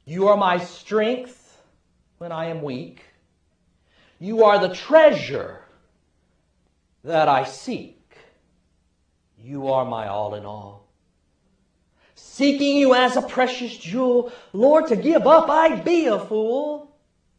You are my strength when I am weak. You are the treasure that I seek. You are my all in all. Seeking you as a precious jewel, Lord, to give up I'd be a fool.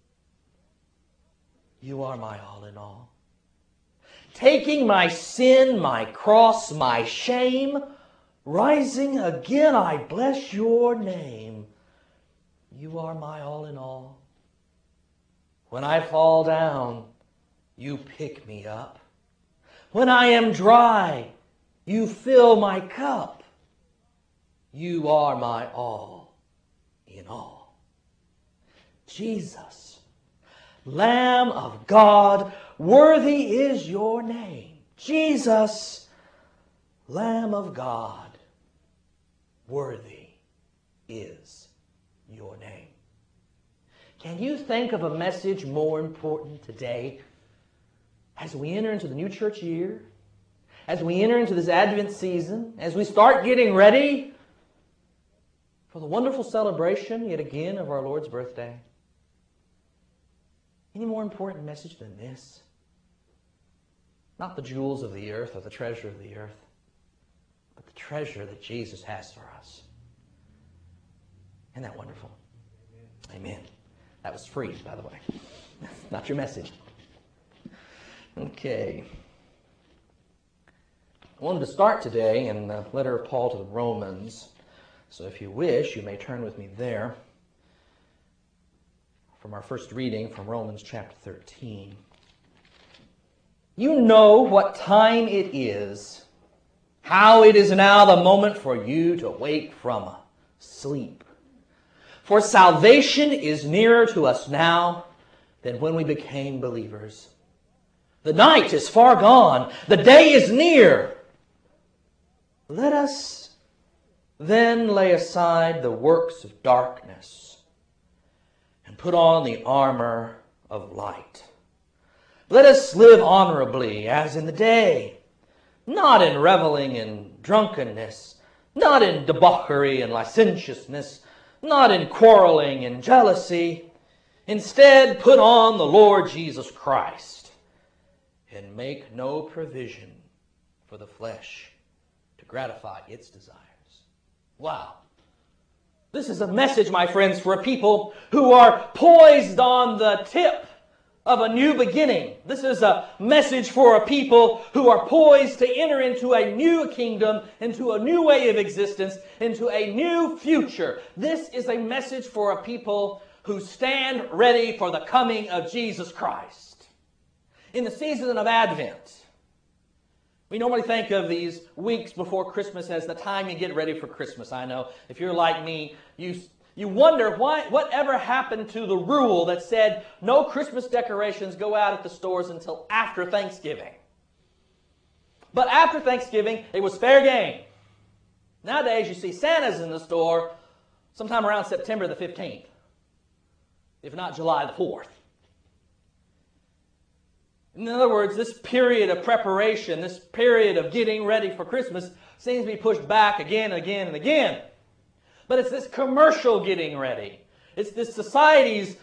You are my all in all. Taking my sin, my cross, my shame, rising again, I bless your name. You are my all in all. When I fall down, you pick me up. When I am dry, you fill my cup. You are my all in all. Jesus, Lamb of God, worthy is your name. Jesus, Lamb of God, worthy is your name. Can you think of a message more important today as we enter into the new church year, as we enter into this Advent season, as we start getting ready for the wonderful celebration yet again of our Lord's birthday? Any more important message than this? Not the jewels of the earth or the treasure of the earth, but the treasure that Jesus has for us. Isn't that wonderful? Amen. That was free, by the way. Not your message. Okay. I wanted to start today in the letter of Paul to the Romans. So if you wish, you may turn with me there from our first reading from Romans chapter 13. You know what time it is, how it is now the moment for you to wake from sleep. For salvation is nearer to us now than when we became believers. The night is far gone, the day is near. Let us then lay aside the works of darkness and put on the armor of light. Let us live honorably as in the day, not in reveling and drunkenness, not in debauchery and licentiousness, not in quarreling and jealousy. Instead, put on the Lord Jesus Christ and make no provision for the flesh to gratify its desires. Wow. This is a message, my friends, for a people who are poised on the tip of a new beginning. This is a message for a people who are poised to enter into a new kingdom, into a new way of existence, into a new future. This is a message for a people who stand ready for the coming of Jesus Christ. In the season of Advent, we normally think of these weeks before Christmas as the time you get ready for Christmas. I know if you're like me, you wonder whatever happened to the rule that said no Christmas decorations go out at the stores until after Thanksgiving. But after Thanksgiving, it was fair game. Nowadays, you see Santas in the store sometime around September the 15th, if not July the 4th. In other words, this period of preparation, this period of getting ready for Christmas seems to be pushed back again and again and again. But it's this commercial getting ready. It's this society's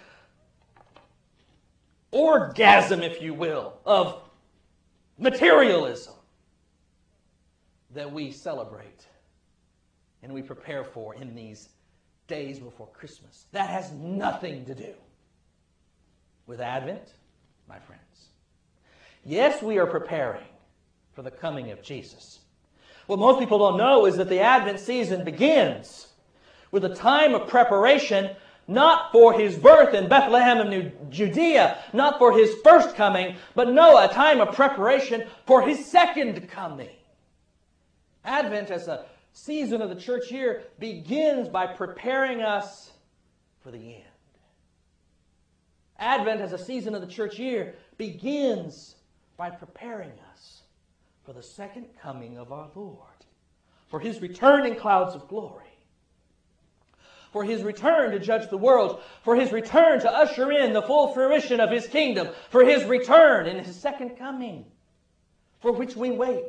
orgasm, if you will, of materialism that we celebrate and we prepare for in these days before Christmas. That has nothing to do with Advent, my friends. Yes, we are preparing for the coming of Jesus. What most people don't know is that the Advent season begins with a time of preparation, not for his birth in Bethlehem of Judea, not for his first coming, but no, a time of preparation for his second coming. Advent, as a season of the church year, begins by preparing us for the end. Advent, as a season of the church year, begins by preparing us for the second coming of our Lord, for his return in clouds of glory, for his return to judge the world, for his return to usher in the full fruition of his kingdom, for his return in his second coming, for which we wait.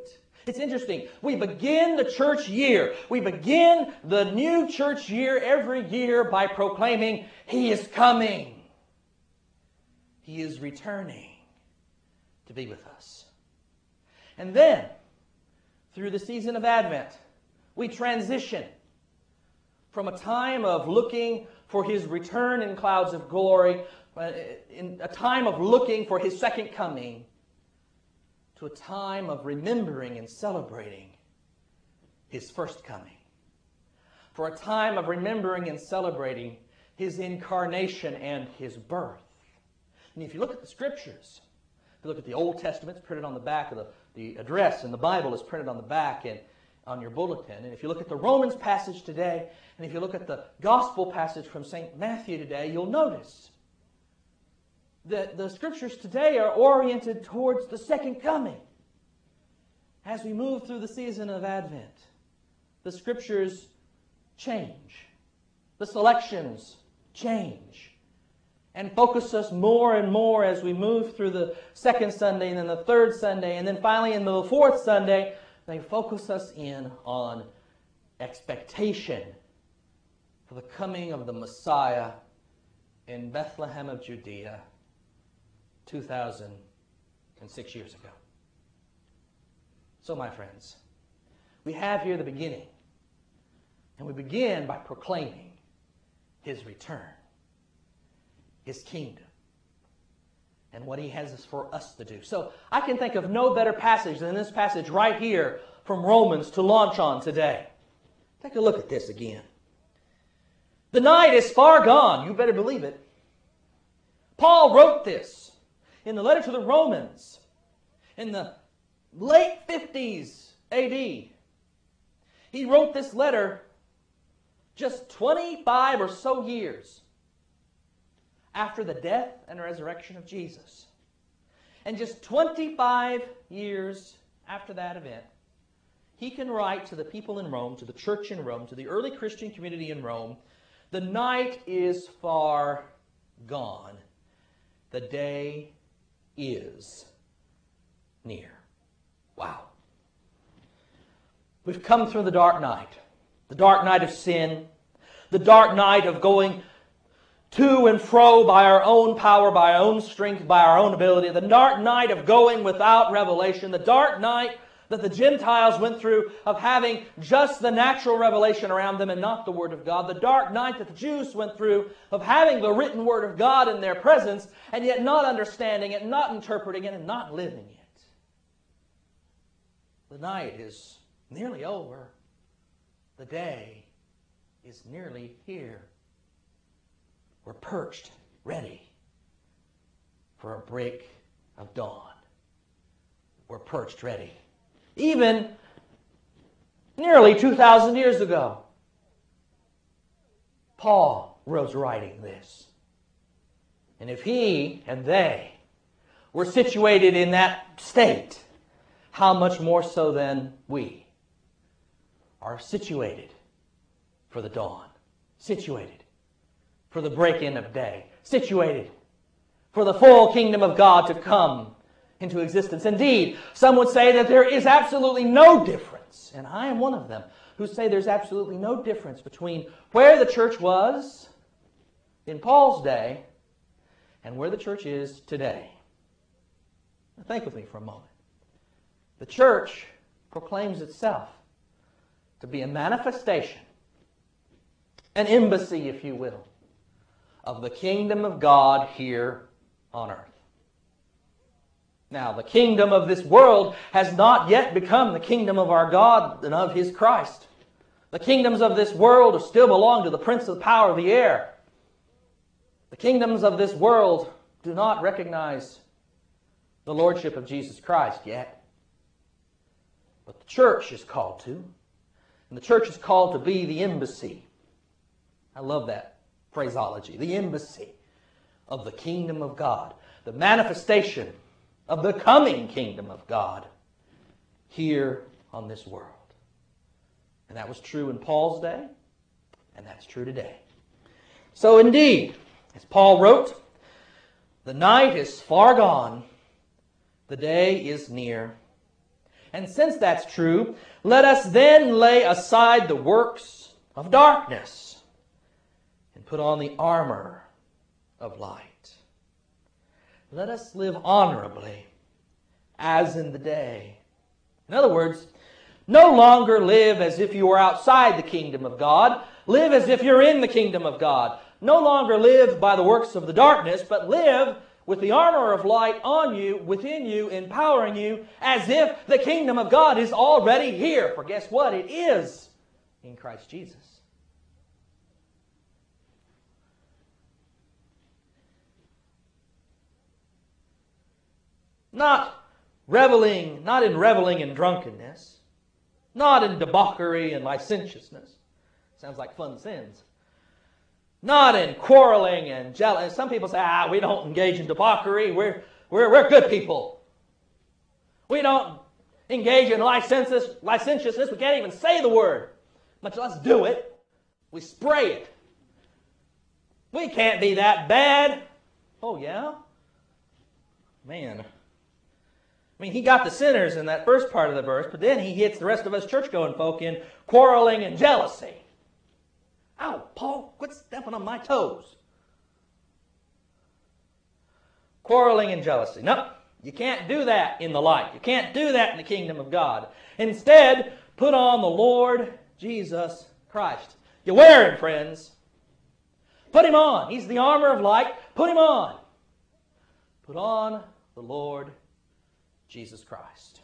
It's interesting. We begin the church year. We begin the new church year every year by proclaiming, He is coming. He is returning to be with us. And then, through the season of Advent, we transition from a time of looking for His return in clouds of glory, in a time of looking for His second coming, to a time of remembering and celebrating His first coming. For a time of remembering and celebrating His incarnation and His birth. And if you look at the Scriptures, if you look at the Old Testament, it's printed on the back of the address, and the Bible is printed on the back and on your bulletin. And if you look at the Romans passage today, and if you look at the Gospel passage from St. Matthew today, you'll notice that the Scriptures today are oriented towards the second coming. As we move through the season of Advent, the Scriptures change. The selections change. And focus us more and more as we move through the second Sunday and then the third Sunday and then finally in the fourth Sunday. They focus us in on expectation for the coming of the Messiah in Bethlehem of Judea 2,006 years ago. So, my friends, we have here the beginning, and we begin by proclaiming His return, His kingdom, and what He has for us to do. So I can think of no better passage than this passage right here from Romans to launch on today. Take a look at this again. The night is far gone. You better believe it. Paul wrote this in the letter to the Romans in the late 50s A.D. He wrote this letter just 25 or so years after the death and resurrection of Jesus. And just 25 years after that event, he can write to the people in Rome, to the church in Rome, to the early Christian community in Rome, the night is far gone. The day is near. Wow. We've come through the dark night of sin, the dark night of going to and fro by our own power, by our own strength, by our own ability, the dark night of going without revelation, the dark night that the Gentiles went through of having just the natural revelation around them and not the Word of God, the dark night that the Jews went through of having the written Word of God in their presence and yet not understanding it, not interpreting it, and not living it. The night is nearly over. The day is nearly here. We're perched, ready for a break of dawn. We're perched, ready. Even nearly 2,000 years ago, Paul was writing this. And if he and they were situated in that state, how much more so than we are situated for the dawn, situated for the break-in of day, situated for the full kingdom of God to come into existence. Indeed, some would say that there is absolutely no difference, and I am one of them who say there's absolutely no difference between where the church was in Paul's day and where the church is today. Now think with me for a moment. The church proclaims itself to be a manifestation, an embassy, if you will, of the kingdom of God here on earth. Now, the kingdom of this world has not yet become the kingdom of our God and of His Christ. The kingdoms of this world still belong to the prince of the power of the air. The kingdoms of this world do not recognize the lordship of Jesus Christ yet. But the church is called to. And the church is called to be the embassy. I love that phraseology. The embassy of the kingdom of God. The manifestation of the coming kingdom of God here on this world. And that was true in Paul's day, and that's true today. So indeed, as Paul wrote, the night is far gone, the day is near. And since that's true, let us then lay aside the works of darkness and put on the armor of light. Let us live honorably as in the day. In other words, no longer live as if you are outside the kingdom of God. Live as if you're in the kingdom of God. No longer live by the works of the darkness, but live with the armor of light on you, within you, empowering you, as if the kingdom of God is already here. For guess what? It is in Christ Jesus. Not in reveling and drunkenness, not in debauchery and licentiousness. Sounds like fun sins. Not in quarreling and jealousy. Some people say, we don't engage in debauchery. We're good people. We don't engage in licentiousness. We can't even say the word, much less do it. We spray it. We can't be that bad. Oh, yeah? Man. I mean, he got the sinners in that first part of the verse, but then he hits the rest of us church-going folk in quarreling and jealousy. Ow, Paul, quit stepping on my toes. Quarreling and jealousy. No, you can't do that in the light. You can't do that in the kingdom of God. Instead, put on the Lord Jesus Christ. You wear him, friends. Put him on. He's the armor of light. Put him on. Put on the Lord Jesus Christ.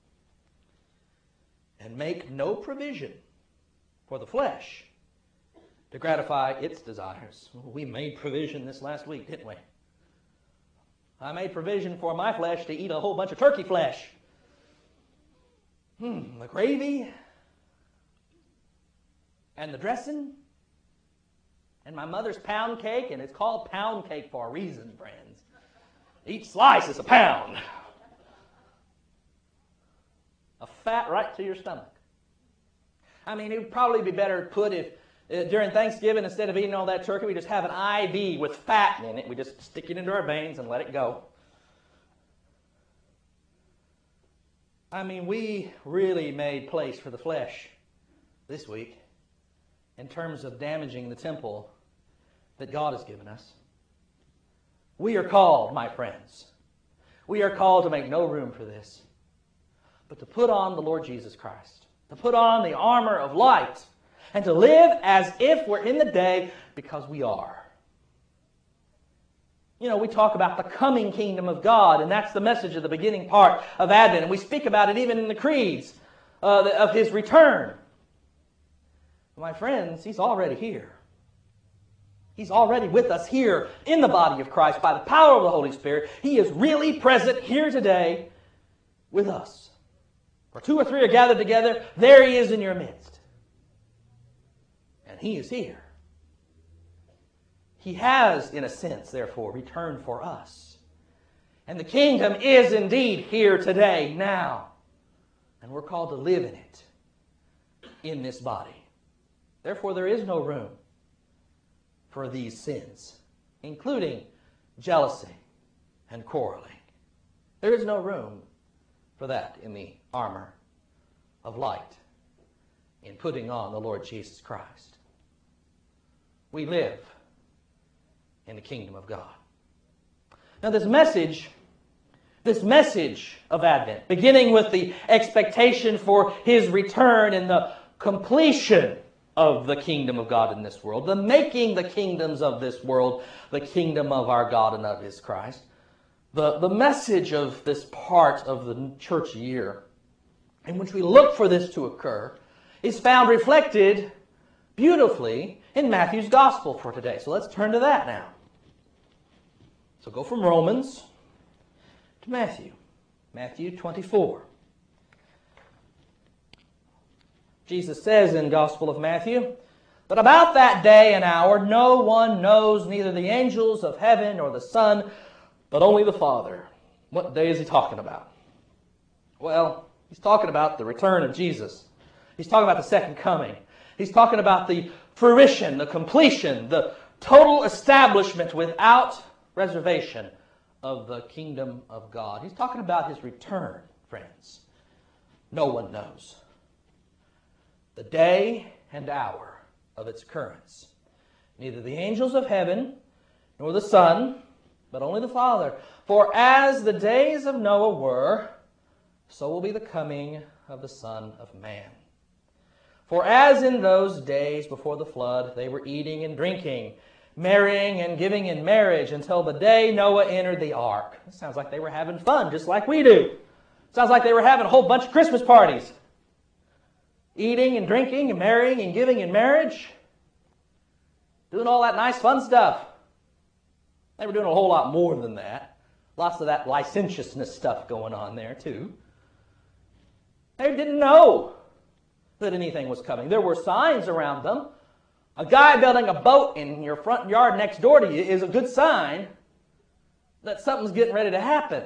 And make no provision for the flesh to gratify its desires. We made provision this last week, didn't we? I made provision for my flesh to eat a whole bunch of turkey flesh. The gravy and the dressing and my mother's pound cake, and it's called pound cake for a reason, friends. Each slice is a pound. A fat right to your stomach. I mean, it would probably be better put if during Thanksgiving, instead of eating all that turkey, we just have an IV with fat in it. We just stick it into our veins and let it go. I mean, we really made place for the flesh this week in terms of damaging the temple that God has given us. We are called, my friends, we are called to make no room for this, but to put on the Lord Jesus Christ, to put on the armor of light, and to live as if we're in the day, because we are. You know, we talk about the coming kingdom of God, and that's the message of the beginning part of Advent, and we speak about it even in the creeds of his return. My friends, he's already here. He's already with us here in the body of Christ by the power of the Holy Spirit. He is really present here today with us. Where two or three are gathered together, there he is in your midst. And he is here. He has, in a sense, therefore, returned for us. And the kingdom is indeed here today, now. And we're called to live in it, in this body. Therefore, there is no room for these sins, including jealousy and quarreling. There is no room for that in the armor of light, in putting on the Lord Jesus Christ. We live in the kingdom of God. Now this message of Advent, beginning with the expectation for his return and the completion of the kingdom of God in this world, the making the kingdoms of this world the kingdom of our God and of his Christ, the message of this part of the church year in which we look for this to occur is found reflected beautifully in Matthew's gospel for today. So let's turn to that now. So go from Romans to Matthew. Matthew 24. Jesus says in Gospel of Matthew, "But about that day and hour no one knows, neither the angels of heaven nor the Son, but only the Father." What day is he talking about? Well, he's talking about the return of Jesus. He's talking about the second coming. He's talking about the fruition, the completion, the total establishment without reservation of the kingdom of God. He's talking about his return, friends. No one knows the day and hour of its occurrence. Neither the angels of heaven, nor the Son, but only the Father. For as the days of Noah were, so will be the coming of the Son of Man. For as in those days before the flood, they were eating and drinking, marrying and giving in marriage, until the day Noah entered the ark. It sounds like they were having fun, just like we do. Sounds like they were having a whole bunch of Christmas parties. Eating and drinking and marrying and giving in marriage. Doing all that nice fun stuff. They were doing a whole lot more than that. Lots of that licentiousness stuff going on there too. They didn't know that anything was coming. There were signs around them. A guy building a boat in your front yard next door to you is a good sign that something's getting ready to happen.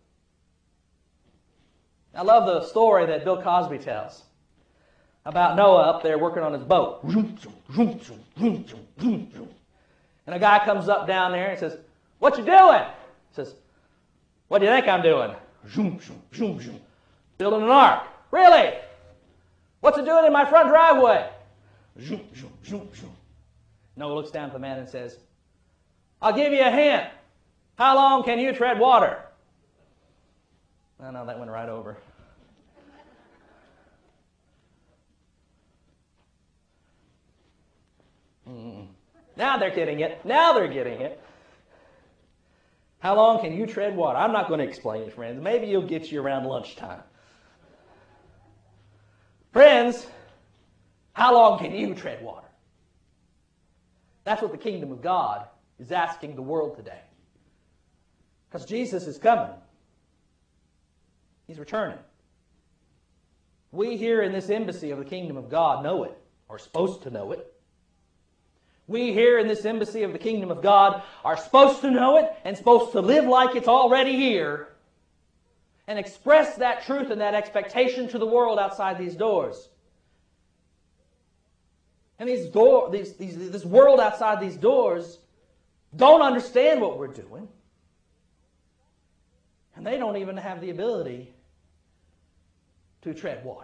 I love the story that Bill Cosby tells about Noah up there working on his boat. And a guy comes up down there and says, "What you doing?" He says, "What do you think I'm doing?" "Building an ark." "Really? What's it doing in my front driveway?" Noah looks down at the man and says, "I'll give you a hint. How long can you tread water?" Oh, no, that went right over. Now they're getting it. Now they're getting it. How long can you tread water? I'm not going to explain it, friends. Maybe you'll get you around lunchtime. Friends, how long can you tread water? That's what the kingdom of God is asking the world today. Because Jesus is coming. He's returning. We here in this embassy of the kingdom of God know it, or are supposed to know it. We here in this embassy of the kingdom of God are supposed to know it and supposed to live like it's already here and express that truth and that expectation to the world outside these doors. And this world outside these doors don't understand what we're doing. And they don't even have the ability to tread water.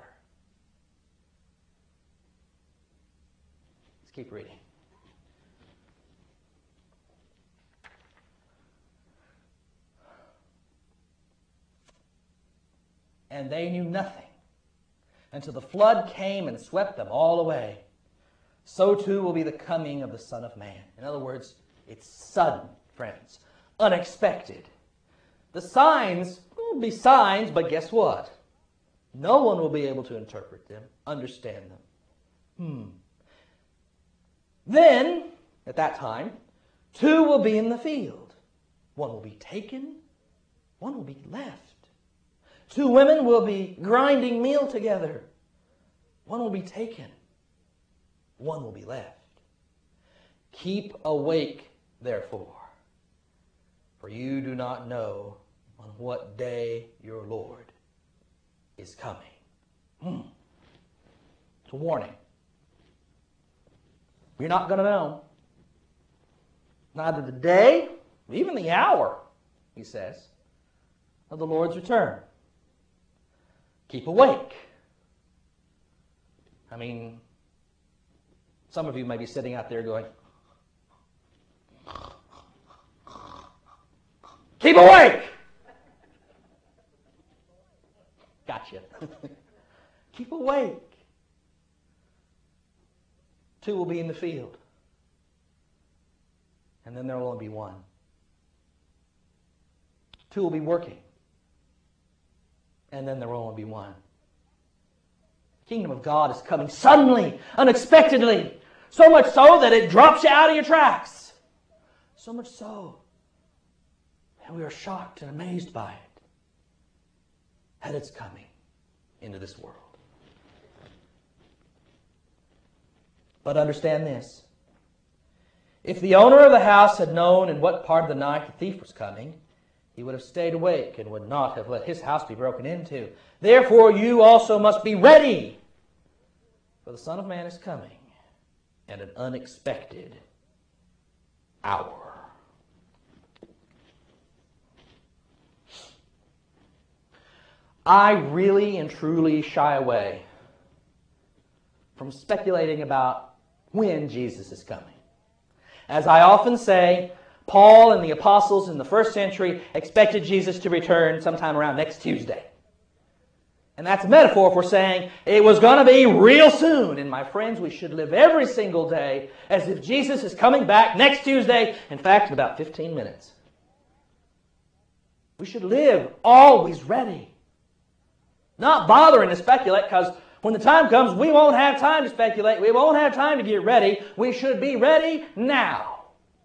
Let's keep reading. And they knew nothing until the flood came and swept them all away. So too will be the coming of the Son of Man. In other words, it's sudden, friends, unexpected. The signs will be signs, but guess what? No one will be able to interpret them, understand them. Then, at that time, two will be in the field. One will be taken, one will be left. Two women will be grinding meal together. One will be taken, one will be left. Keep awake, therefore, for you do not know on what day your Lord is coming. It's a warning. You're not going to know. Neither the day, even the hour, he says, of the Lord's return. Keep awake. I mean, some of you may be sitting out there going, "Keep awake!" Gotcha. Keep awake. Two will be in the field. And then there will only be one. Two will be working. And then there will only be one. The kingdom of God is coming suddenly, unexpectedly. So much so that it drops you out of your tracks. So much so that we are shocked and amazed by it. That it's coming into this world. But understand this. If the owner of the house had known in what part of the night the thief was coming, he would have stayed awake and would not have let his house be broken into. Therefore you also must be ready, for the Son of Man is coming at an unexpected hour. I really and truly shy away from speculating about when Jesus is coming. As I often say, Paul and the apostles in the first century expected Jesus to return sometime around next Tuesday. And that's a metaphor for saying it was going to be real soon. And my friends, we should live every single day as if Jesus is coming back next Tuesday. In fact, in about 15 minutes. We should live always ready. Not bothering to speculate, because when the time comes, we won't have time to speculate. We won't have time to get ready. We should be ready now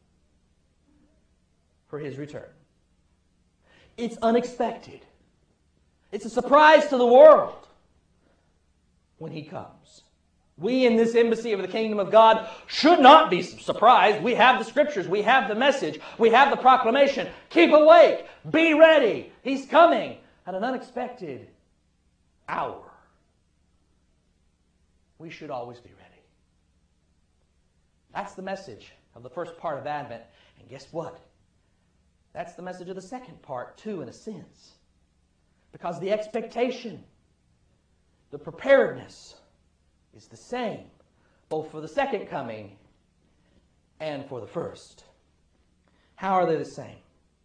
for His return. It's unexpected. It's a surprise to the world when He comes. We in this embassy of the kingdom of God should not be surprised. We have the Scriptures. We have the message. We have the proclamation. Keep awake. Be ready. He's coming at an unexpected hour. We should always be ready. That's the message of the first part of Advent. And guess what? That's the message of the second part, too, in a sense. Because the expectation, the preparedness is the same, both for the second coming and for the first. How are they the same?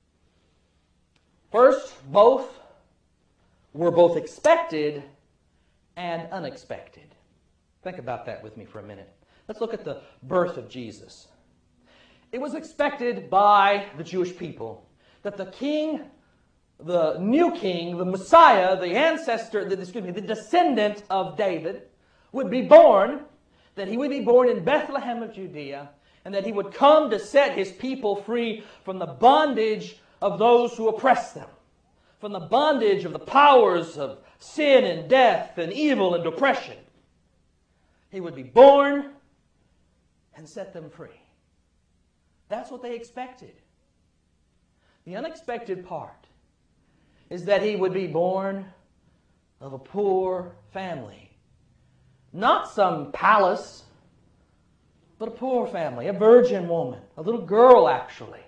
First, both were both expected and unexpected. Think about that with me for a minute. Let's look at the birth of Jesus. It was expected by the Jewish people that the king, the new king, the Messiah, the ancestor, the descendant of David, would be born, that he would be born in Bethlehem of Judea, and that he would come to set his people free from the bondage of those who oppress them, from the bondage of the powers of sin and death and evil and oppression. He would be born and set them free. That's what they expected. The unexpected part is that he would be born of a poor family. Not some palace, but a poor family, a virgin woman, a little girl actually.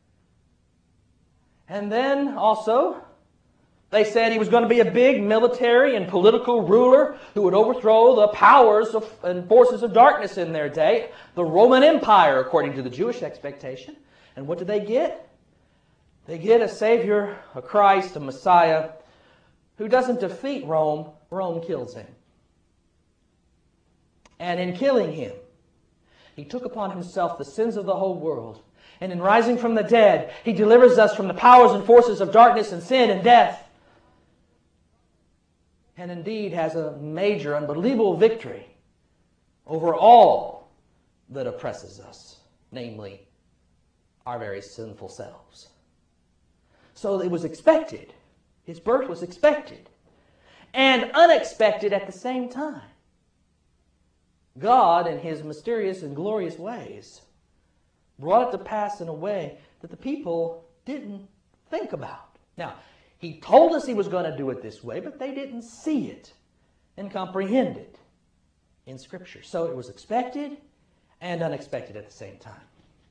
And then also, they said he was going to be a big military and political ruler who would overthrow the powers and forces of darkness in their day, the Roman Empire, according to the Jewish expectation. And what did they get? They get a Savior, a Christ, a Messiah, who doesn't defeat Rome. Rome kills him. And in killing him, he took upon himself the sins of the whole world. And in rising from the dead, he delivers us from the powers and forces of darkness and sin and death. And indeed has a major, unbelievable victory over all that oppresses us, namely our very sinful selves. So it was expected. His birth was expected and unexpected at the same time. God, in His mysterious and glorious ways, brought it to pass in a way that the people didn't think about. Now, He told us He was going to do it this way, but they didn't see it and comprehend it in Scripture. So it was expected and unexpected at the same time.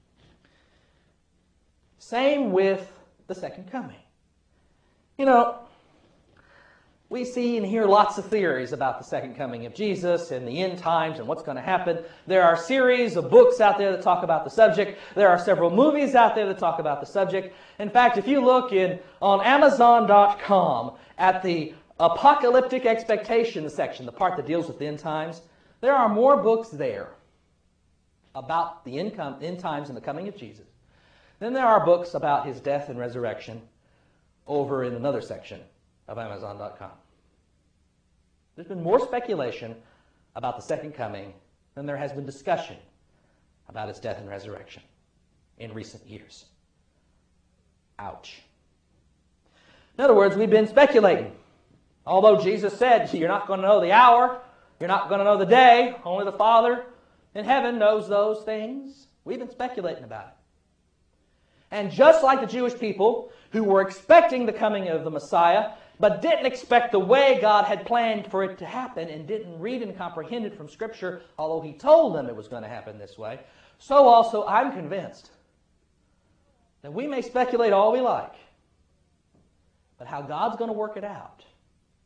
Same with the second coming. You know, we see and hear lots of theories about the second coming of Jesus and the end times and what's going to happen. There are a series of books out there that talk about the subject. There are several movies out there that talk about the subject. In fact, if you look on Amazon.com at the apocalyptic expectations section, the part that deals with the end times, there are more books there about the end times and the coming of Jesus than there are books about His death and resurrection over in another section of Amazon.com. There's been more speculation about the second coming than there has been discussion about His death and resurrection in recent years. Ouch. In other words, we've been speculating. Although Jesus said, you're not going to know the hour, you're not going to know the day, only the Father in heaven knows those things. We've been speculating about it. And just like the Jewish people who were expecting the coming of the Messiah, but didn't expect the way God had planned for it to happen and didn't read and comprehend it from Scripture, although He told them it was going to happen this way, so also I'm convinced that we may speculate all we like, but how God's going to work it out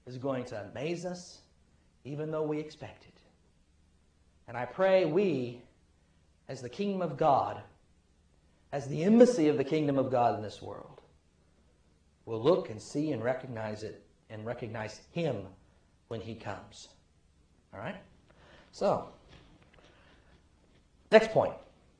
is going to amaze us even though we expect it. And I pray we, as the kingdom of God, as the embassy of the kingdom of God in this world, will look and see and recognize it and recognize Him when He comes. All right? So, next point.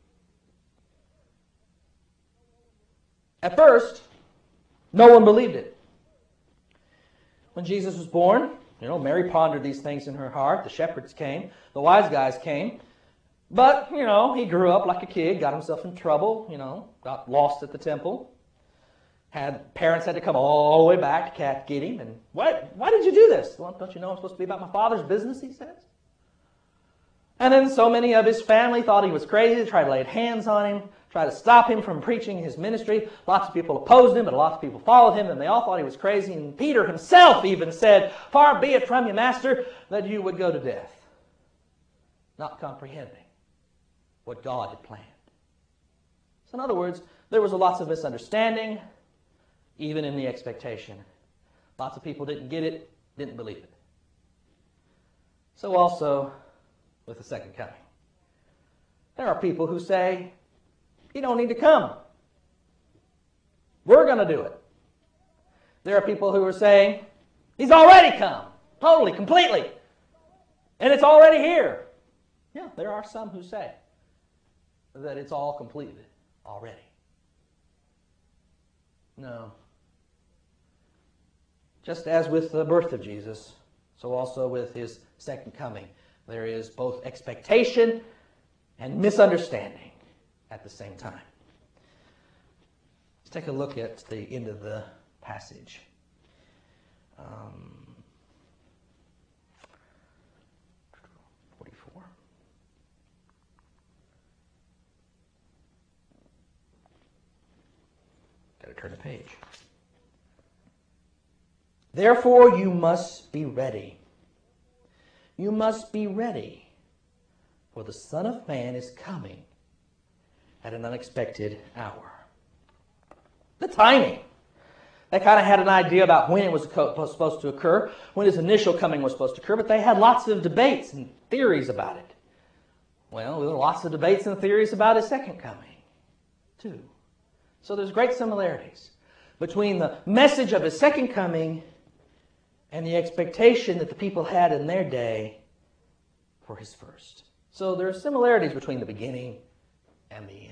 At first, no one believed it. When Jesus was born, Mary pondered these things in her heart. The shepherds came. The wise guys came. But, he grew up like a kid, got himself in trouble, got lost at the temple. Parents had to come all the way back to get him. And why did you do this? Well, don't you know I'm supposed to be about my Father's business, he says. And then so many of his family thought he was crazy. They tried to lay hands on him, tried to stop him from preaching his ministry. Lots of people opposed him, but lots of people followed him, and they all thought he was crazy. And Peter himself even said, "Far be it from you, Master, that you would go to death," not comprehending what God had planned. So in other words, there was lots of misunderstanding, even in the expectation. Lots of people didn't get it, didn't believe it. So also with the second coming. There are people who say, "You don't need to come. We're going to do it." There are people who are saying, "He's already come, totally, completely, and it's already here." Yeah, there are some who say that it's all completed already. No. Just as with the birth of Jesus, so also with His second coming, there is both expectation and misunderstanding at the same time. Let's take a look at the end of the passage. 44. Got to turn the page. "Therefore you must be ready. You must be ready, for the Son of Man is coming at an unexpected hour." The timing. They kind of had an idea about when it was supposed to occur, when His initial coming was supposed to occur, but they had lots of debates and theories about it. Well, there were lots of debates and theories about His second coming, too. So there's great similarities between the message of His second coming and the expectation that the people had in their day for His first. So there are similarities between the beginning and the end.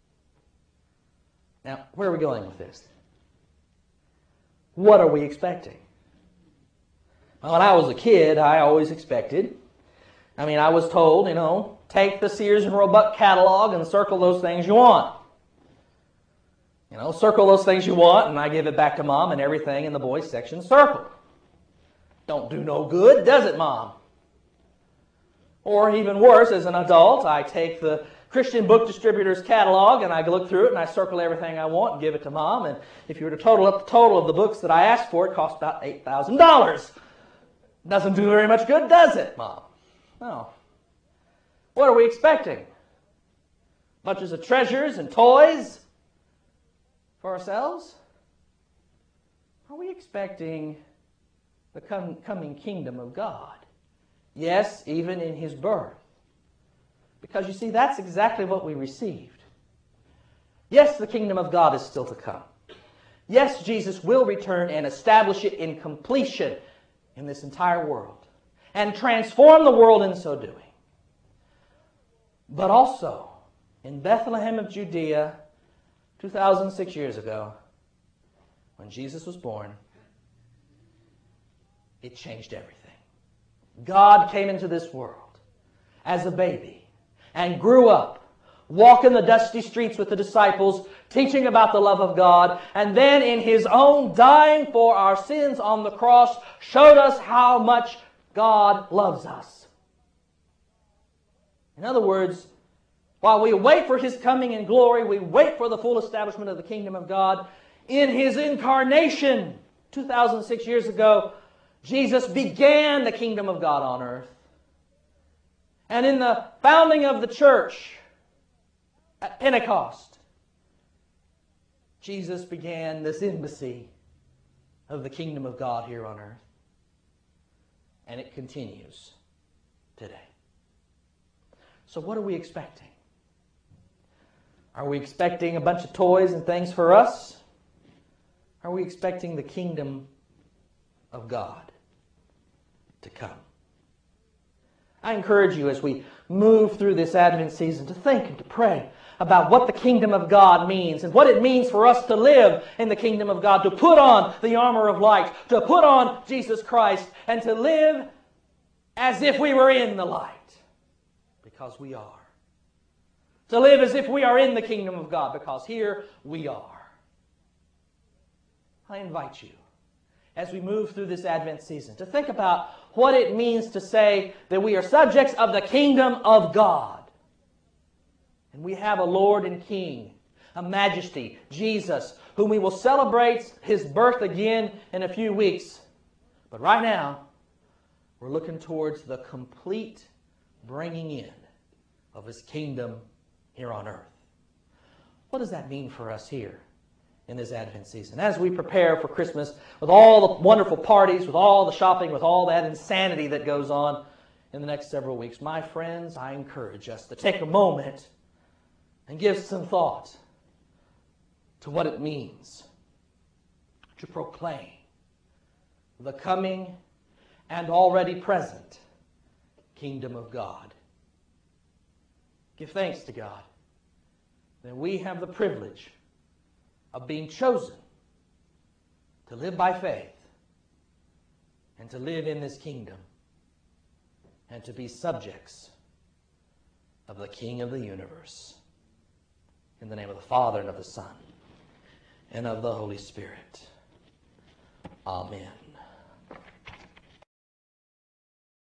Now, where are we going with this? What are we expecting? Well, when I was a kid, I always expected. I was told, take the Sears and Roebuck catalog and circle those things you want. Circle those things you want, and I give it back to Mom, and everything in the boys section circled. Don't do no good, does it, Mom? Or even worse, as an adult, I take the Christian Book Distributors catalog and I look through it and I circle everything I want and give it to Mom. And if you were to total up the total of the books that I asked for, it cost about $8,000. Doesn't do very much good, does it, Mom? No. What are we expecting? Bunches of treasures and toys for ourselves? Are we expecting the coming kingdom of God? Yes, even in His birth. Because you see, that's exactly what we received. Yes, the kingdom of God is still to come. Yes, Jesus will return and establish it in completion in this entire world and transform the world in so doing. But also, in Bethlehem of Judea, 2006 years ago, when Jesus was born, it changed everything. God came into this world as a baby and grew up, walking the dusty streets with the disciples, teaching about the love of God, and then in His own dying for our sins on the cross, showed us how much God loves us. In other words, while we wait for His coming in glory, we wait for the full establishment of the kingdom of God. In His incarnation, 2006 years ago, Jesus began the kingdom of God on earth. And in the founding of the church at Pentecost, Jesus began this embassy of the kingdom of God here on earth. and it continues today. So what are we expecting? Are we expecting a bunch of toys and things for us? Are we expecting the kingdom of God to come? I encourage you as we move through this Advent season to think and to pray about what the kingdom of God means and what it means for us to live in the kingdom of God, to put on the armor of light, to put on Jesus Christ, and to live as if we were in the light, because we are. To live as if we are in the kingdom of God, because here we are. I invite you, as we move through this Advent season, to think about what it means to say that we are subjects of the kingdom of God. And we have a Lord and King, a Majesty, Jesus, whom we will celebrate His birth again in a few weeks. But right now, we're looking towards the complete bringing in of His kingdom here on earth. What does that mean for us here in this Advent season? As we prepare for Christmas with all the wonderful parties, with all the shopping, with all that insanity that goes on in the next several weeks, my friends, I encourage us to take a moment and give some thought to what it means to proclaim the coming and already present kingdom of God. Give thanks to God that we have the privilege of being chosen to live by faith and to live in this kingdom and to be subjects of the King of the universe. In the name of the Father, and of the Son, and of the Holy Spirit. Amen.